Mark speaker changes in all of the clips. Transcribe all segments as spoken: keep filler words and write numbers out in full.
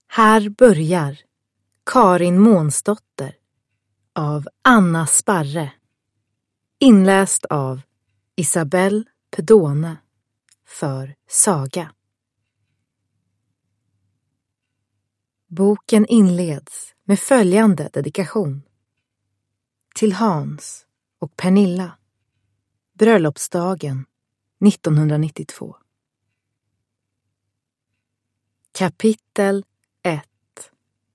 Speaker 1: Här börjar Karin Månsdotter av Anna Sparre. Inläst av Isabelle Pedone för Saga. Boken inleds med följande dedikation. Till Hans och Pernilla. Bröllopsdagen nittonhundranittiotvå. Kapitel ett.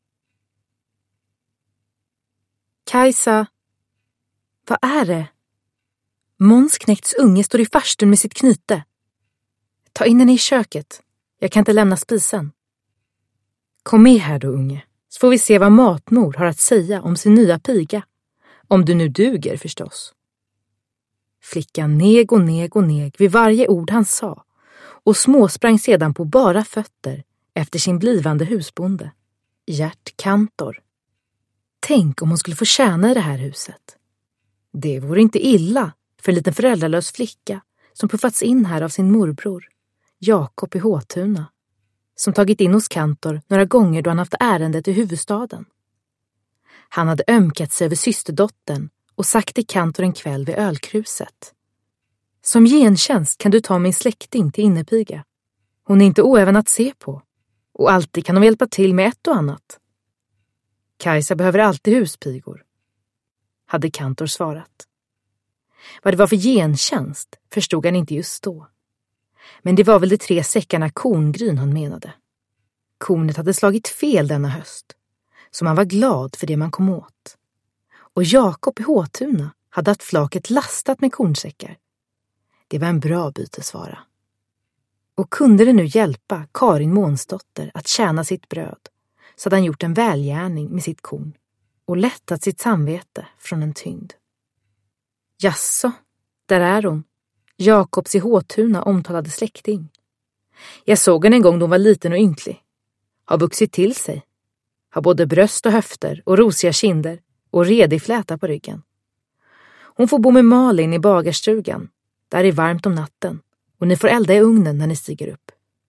Speaker 1: Kajsa, vad är det? Måns knäkts unge står i farstun med sitt knyte. Ta in henne i köket. Jag kan inte lämna spisen. Kom med här då, unge, så får vi se vad matmor har att säga om sin nya piga. Om du nu duger förstås. Flickan neg och neg och neg vid varje ord han sa och småsprang sedan på bara fötter efter sin blivande husbonde, Gert Kantor. Tänk om hon skulle få tjäna i det här huset. Det vore inte illa för en liten föräldralös flicka som puffats in här av sin morbror, Jakob i Håtuna, som tagit in hos Kantor några gånger då han haft ärendet i huvudstaden. Han hade ömkat sig över systerdottern och sagt till Kantor en kväll vid ölkruset: som gentjänst kan du ta min släkting till innepiga. Hon är inte oäven att se på, och alltid kan hon hjälpa till med ett och annat. Kajsa behöver alltid huspigor, hade Kantor svarat. Vad det var för gentjänst förstod han inte just då. Men det var väl de tre säckarna korngryn han menade. Kornet hade slagit fel denna höst, så man var glad för det man kom åt. Och Jakob i Håtuna hade haft flaket lastat med kornsäckar. Det var en bra bytesvara. Och kunde det nu hjälpa Karin Månsdotter att tjäna sitt bröd, så hade han gjort en välgärning med sitt korn och lättat sitt samvete från en tyngd. Jasså, där är hon, Jakobs i Håtuna omtalade släkting. Jag såg henne en gång då hon var liten och ynklig. Har vuxit till sig. Har både bröst och höfter och rosiga kinder och redig fläta på ryggen. Hon får bo med Malin i bagarstugan. Där är varmt om natten och ni får elda i ugnen när ni stiger upp.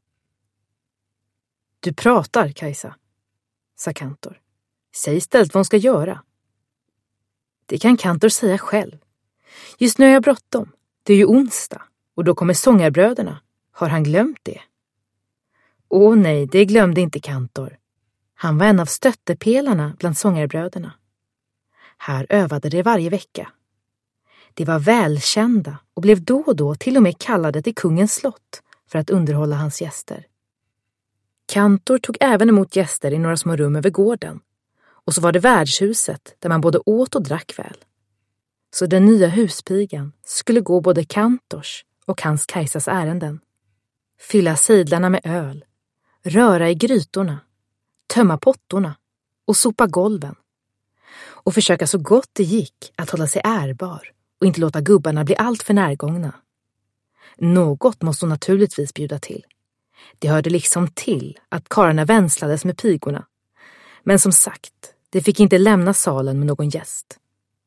Speaker 1: Du pratar, Kajsa, sa Kantor. Säg istället vad hon ska göra. Det kan Kantor säga själv. Just nu är jag bråttom. Det är ju onsdag och då kommer sångarbröderna. Har han glömt det? Åh nej, det glömde inte Kantor. Han var en av stöttepelarna bland sångarbröderna. Här övade de varje vecka. De var välkända och blev då och då till och med kallade till kungens slott för att underhålla hans gäster. Kantor tog även emot gäster i några små rum över gården. Och så var det värdshuset där man både åt och drack väl. Så den nya huspigan skulle gå både Kantors och hans Kajsas ärenden. Fylla sidlarna med öl, röra i grytorna, tömma pottorna och sopa golven. Och försöka så gott det gick att hålla sig ärbar och inte låta gubbarna bli allt för närgångna. Något måste hon naturligtvis bjuda till. Det hörde liksom till att karlarna vänslades med pigorna. Men som sagt, det fick inte lämna salen med någon gäst.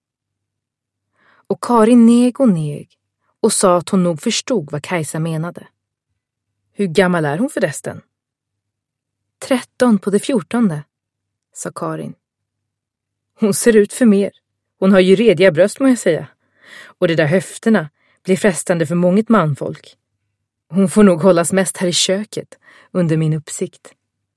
Speaker 1: Och Karin neg och neg och sa att hon nog förstod vad Kajsa menade. Hur gammal är hon förresten? Tretton på det fjortonde, sa Karin. Hon ser ut för mer. Hon har ju rediga bröst må jag säga. Och de där höfterna blir frestande för månget manfolk. Hon får nog hållas mest här i köket under min uppsikt.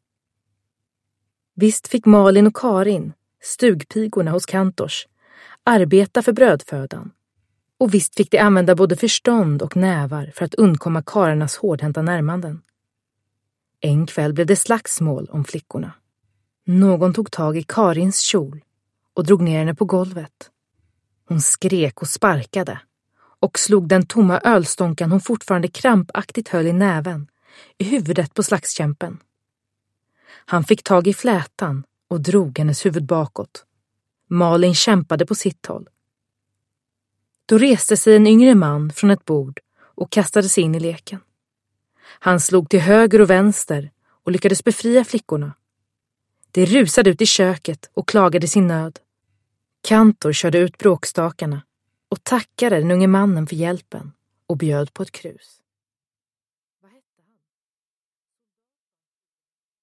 Speaker 1: Visst fick Malin och Karin, stugpigorna hos Kantors, arbeta för brödfödan. Och visst fick de använda både förstånd och nävar för att undkomma karlarnas hårdhänta närmanden. En kväll blev det slagsmål om flickorna. Någon tog tag i Karins kjol och drog ner henne på golvet. Hon skrek och sparkade och slog den tomma ölstånkan hon fortfarande krampaktigt höll i näven i huvudet på slagskämpen. Han fick tag i flätan och drog hennes huvud bakåt. Malin kämpade på sitt håll. Då reste sig en yngre man från ett bord och kastade sig in i leken. Han slog till höger och vänster och lyckades befria flickorna. De rusade ut i köket och klagade sin nöd. Kantor körde ut bråkstakarna och tackade den unge mannen för hjälpen och bjöd på ett krus.